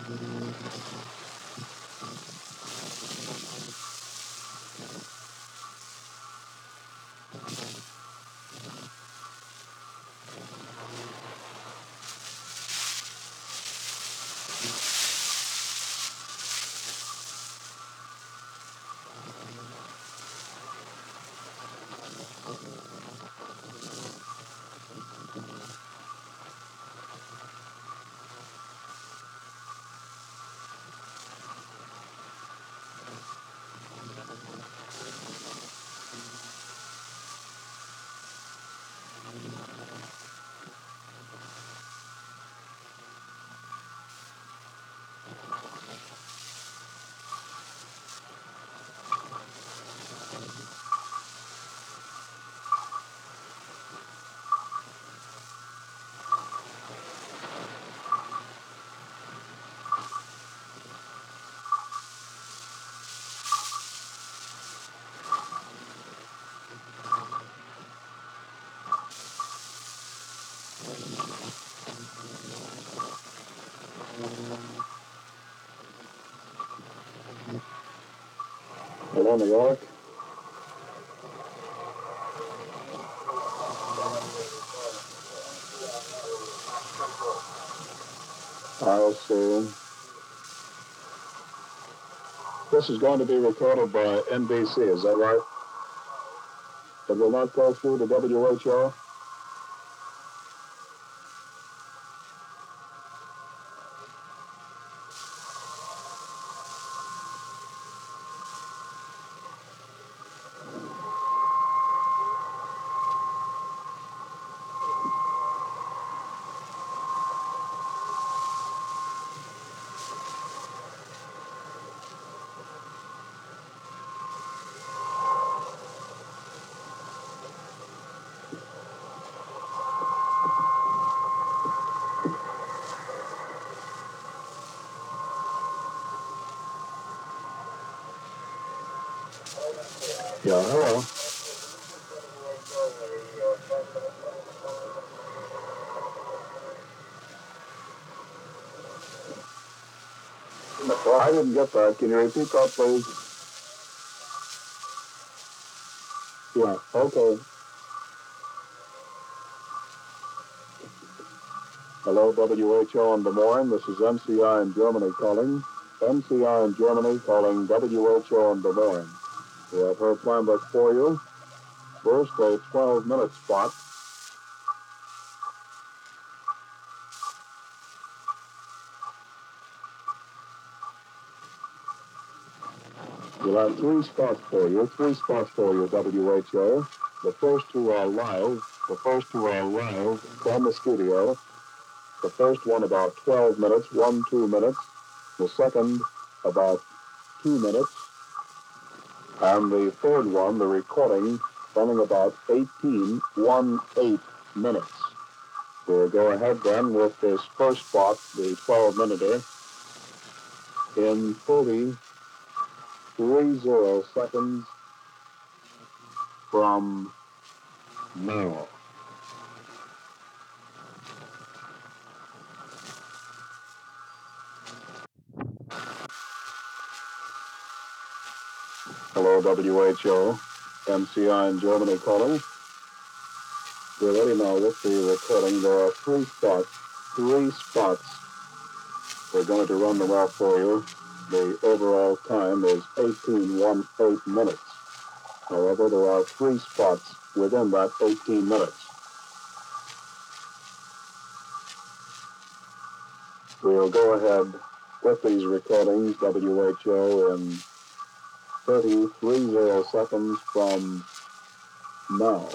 Hello, New York. I'll see. This is going to be recorded by NBC, is that right? It will not go through the WHO? Yeah, hello. I didn't get that. Can you repeat that, please? Yeah, okay. Hello, WHO in Des Moines. This is MCI in Germany calling. MCI in Germany calling WHO in Des Moines. We have her plan book for you. First, a 12-minute spot. We'll have three spots for you, WHO. The first two are live from the studio. The first one about 12 minutes, 2 minutes. The second about 2 minutes. And the third one, the recording, running about 18 minutes. We'll go ahead then with this first spot, the 12-minute, in 30 seconds from now. Hello, WHO. MCI in Germany calling. We're ready now with the recording. There are three spots. We're going to run them out for you. The overall time is 18 minutes. However, there are three spots within that 18 minutes. We'll go ahead with these recordings, WHO, in 30 seconds from now.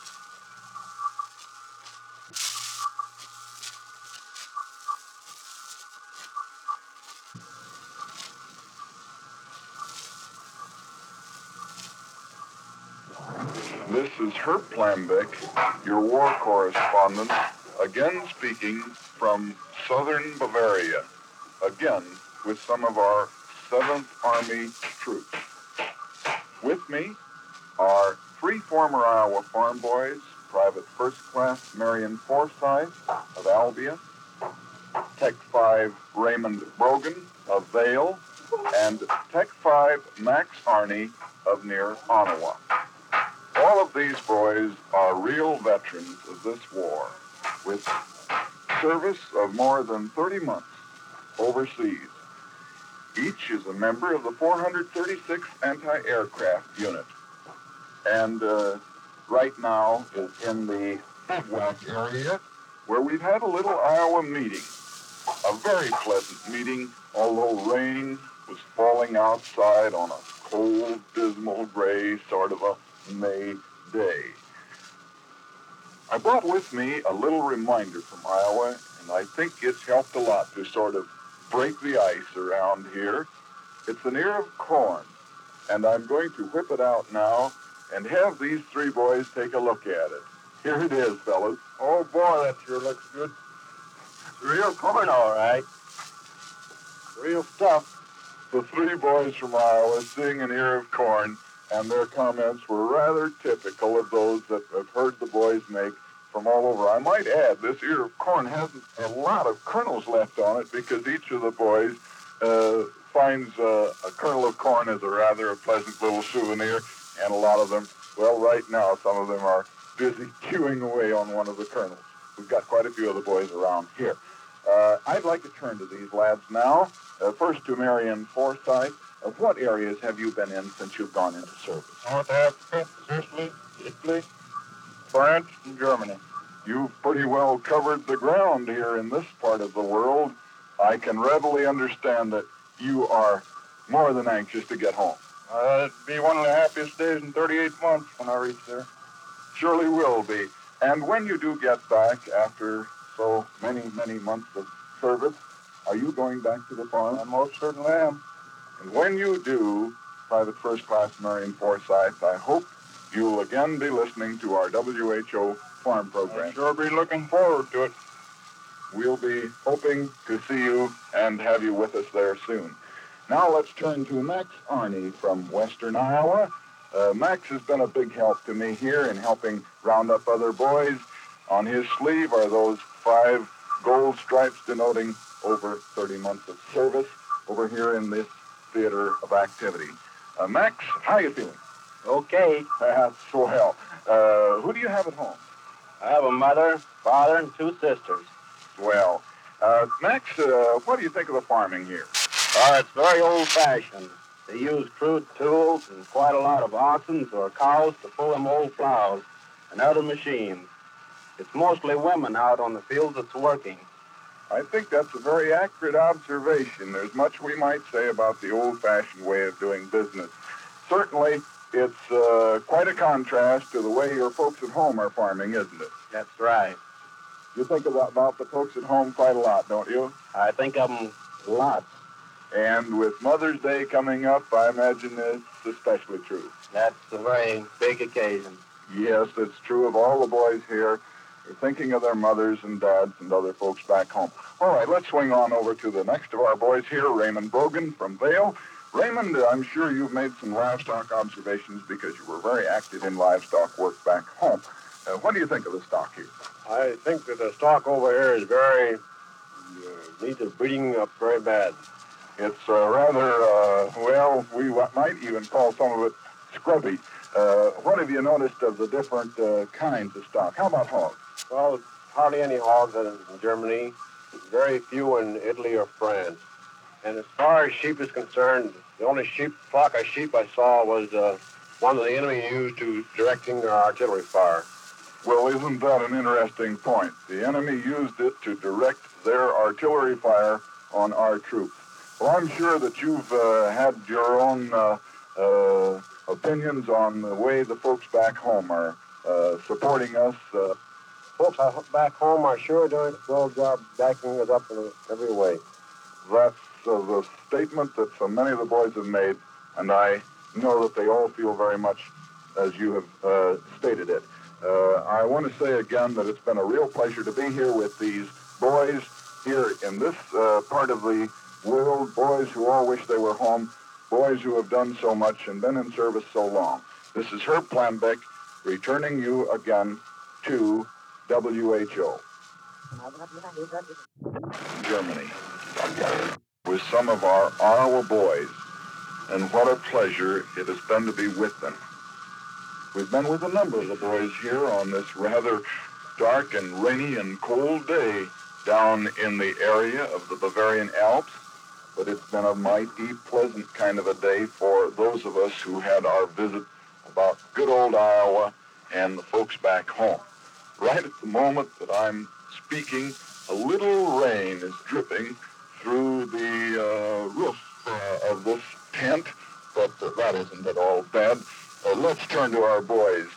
This is Herb Plambic, your war correspondent, again speaking from southern Bavaria, again with some of our 7th Army troops. With me are 3 former Iowa farm boys, Private First Class Marion Forsyth of Albion, Tech 5 Raymond Brogan of Vail, and Tech 5 Max Arney of near Ottawa. All of these boys are real veterans of this war, with service of more than 30 months overseas. Each is a member of the 436th Anti-Aircraft Unit, and right now is in the bivouac area where we've had a little Iowa meeting. A very pleasant meeting, although rain was falling outside on a cold, dismal, gray sort of a May day. I brought with me a little reminder from Iowa, and I think it's helped a lot to sort of break the ice around here. It's an ear of corn, and I'm going to whip it out now and have these three boys take a look at it. Here it is, fellas. Oh, boy, that sure looks good. It's real corn, all right. Real stuff. The three boys from Iowa seeing an ear of corn, and their comments were rather typical of those that I've heard the boys make from all over. I might add, this ear of corn hasn't a lot of kernels left on it because each of the boys finds a kernel of corn as a pleasant little souvenir, and a lot of them, well, right now, some of them are busy chewing away on one of the kernels. We've got quite a few of the boys around here. I'd like to turn to these lads now. First to Marion Forsyth. What areas have you been in since you've gone into service? North Africa, Sicily, Italy, France, and Germany. You've pretty well covered the ground here in this part of the world. I can readily understand that you are more than anxious to get home. It'd be one of the happiest days in 38 months when I reach there. Surely will be. And when you do get back after so many, many months of service, are you going back to the farm? I most certainly am. And when you do, Private First Class Marion Forsyth, I hope you'll again be listening to our WHO farm program. I'll sure be looking forward to it. We'll be hoping to see you and have you with us there soon. Now let's turn to Max Arney from western Iowa. Max has been a big help to me here in helping round up other boys. On his sleeve are those 5 gold stripes denoting over 30 months of service over here in this theater of activity. Max, how you feeling? Okay. That's swell. Who do you have at home? I have a mother, father, and 2 sisters. Well, Max, what do you think of the farming here? It's very old-fashioned. They use crude tools and quite a lot of oxen or cows to pull them old plows and other machines. It's mostly women out on the fields that's working. I think that's a very accurate observation. There's much we might say about the old-fashioned way of doing business. Certainly, it's quite a contrast to the way your folks at home are farming, isn't it? That's right. You think about the folks at home quite a lot, don't you? I think of them lots. And with Mother's Day coming up, I imagine it's especially true. That's a very big occasion. Yes, it's true of all the boys here. They're thinking of their mothers and dads and other folks back home. All right, let's swing on over to the next of our boys here, Raymond Brogan from Vail. Raymond, I'm sure you've made some livestock observations because you were very active in livestock work back home. What do you think of the stock here? I think that the stock over here is very, needs a breeding up very bad. It's rather, we might even call some of it scrubby. What have you noticed of the different kinds of stock? How about hogs? Well, hardly any hogs in Germany, very few in Italy or France. And as far as sheep is concerned, the only flock of sheep I saw was one that the enemy used to directing their artillery fire. Well, isn't that an interesting point? The enemy used it to direct their artillery fire on our troops. Well, I'm sure that you've had your own opinions on the way the folks back home are supporting us. Folks back home are sure doing a swell job backing us up in every way. That's the statement that so many of the boys have made, and I know that they all feel very much as you have stated it. I want to say again that it's been a real pleasure to be here with these boys here in this part of the world, boys who all wish they were home, boys who have done so much and been in service so long. This is Herb Planbeck returning you again to WHO. Germany, with some of our Iowa boys, and what a pleasure it has been to be with them. We've been with a number of the boys here on this rather dark and rainy and cold day down in the area of the Bavarian Alps, but it's been a mighty pleasant kind of a day for those of us who had our visit about good old Iowa and the folks back home. Right at the moment that I'm speaking, a little rain is dripping through the roof of this tent, but that isn't at all bad. Let's turn to our boys.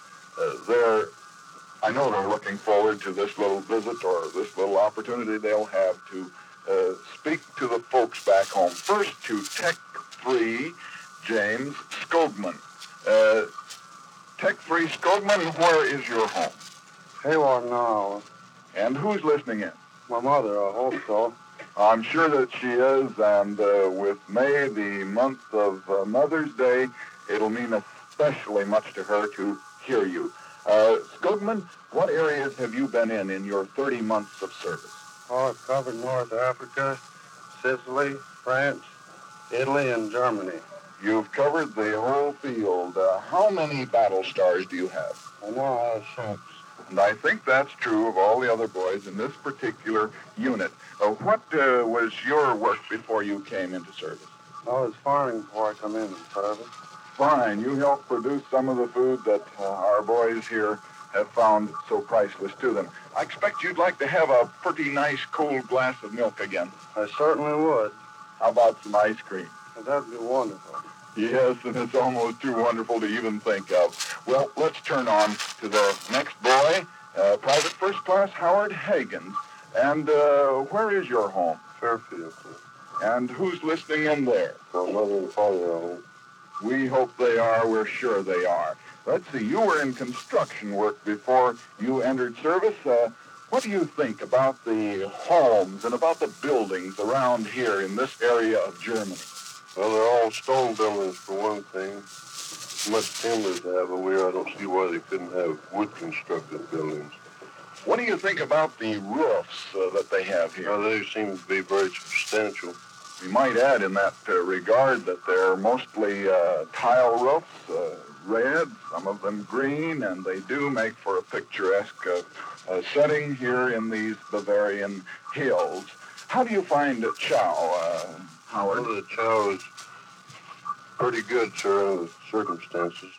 I know they're looking forward to this little visit or this little opportunity they'll have to speak to the folks back home. First to Tech 3, James Skogman. Tech 3 Skogman, where is your home? Hayward now. And who's listening in? My mother, I hope so. I'm sure that she is, and with May, the month of Mother's Day, it'll mean especially much to her to hear you. Skogman, what areas have you been in your 30 months of service? Oh, I've covered North Africa, Sicily, France, Italy, and Germany. You've covered the whole field. How many battle stars do you have? I know I have 6. And I think that's true of all the other boys in this particular unit. What was your work before you came into service? I was farming before I come in service. Fine. You helped produce some of the food that our boys here have found so priceless to them. I expect you'd like to have a pretty nice cold glass of milk again. I certainly would. How about some ice cream? That'd be wonderful. Yes, and it's almost too wonderful to even think of. Well, let's turn on to the next boy, Private First Class Howard Hagen. And where is your home? Fairfield. And who's listening in there? My mother and father are home. We hope they are. We're sure they are. Let's see, you were in construction work before you entered service. What do you think about the homes and about the buildings around here in this area of Germany? Well, they're all stone buildings for one thing. Much timber to have over here. I don't see why they couldn't have wood-constructed buildings. What do you think about the roofs that they have here? Well, they seem to be very substantial. We might add in that regard that they're mostly tile roofs, red, some of them green, and they do make for a picturesque setting here in these Bavarian hills. How do you find chow, Howard? Well, the chow is pretty good, sir, under the circumstances.